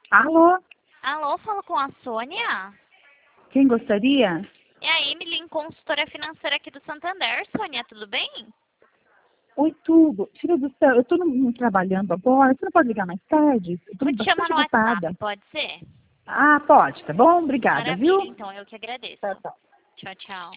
Alô? Alô, falo com a Sônia? Quem gostaria? É a Emily, consultora financeira aqui do Santander. Sônia, tudo bem? Oi, tudo. Filha do céu, eu tô trabalhando agora. Você não pode ligar mais tarde? Eu tô Vou te chamar bastante no ocupada. WhatsApp, pode ser? Ah, pode, tá bom? Obrigada, Maravilha, viu? então, eu que agradeço. Tchau, tchau. Tchau, tchau.